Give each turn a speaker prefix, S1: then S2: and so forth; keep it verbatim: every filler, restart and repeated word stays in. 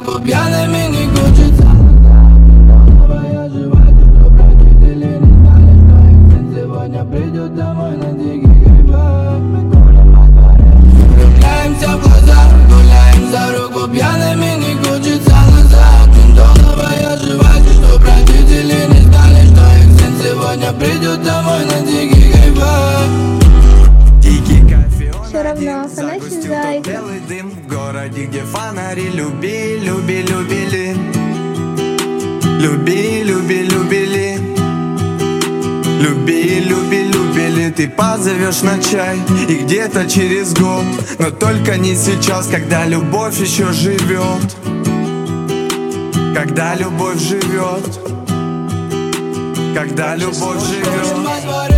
S1: руку пьяными не хочется назад. Я жива, чтоб родители не знали, что их сын сегодня придет домой на дикий кайфах. Мы гуляем во дворе, влюбляемся в глаза, гуляем за руку пьяными не хочется назад. Я жива, чтоб родители не знали, что их сын сегодня придет домой на дикий кайфах.
S2: Дикий кайф,
S3: Все равно, фанатик зайка.
S2: белый дым в городе, где фонари люби, люби, любили. Люби, люби, любили. Люби, люби, любили. Ты позовешь на чай и где-то через год, но только не сейчас, когда любовь еще живет. Когда любовь живет. Когда любовь живет.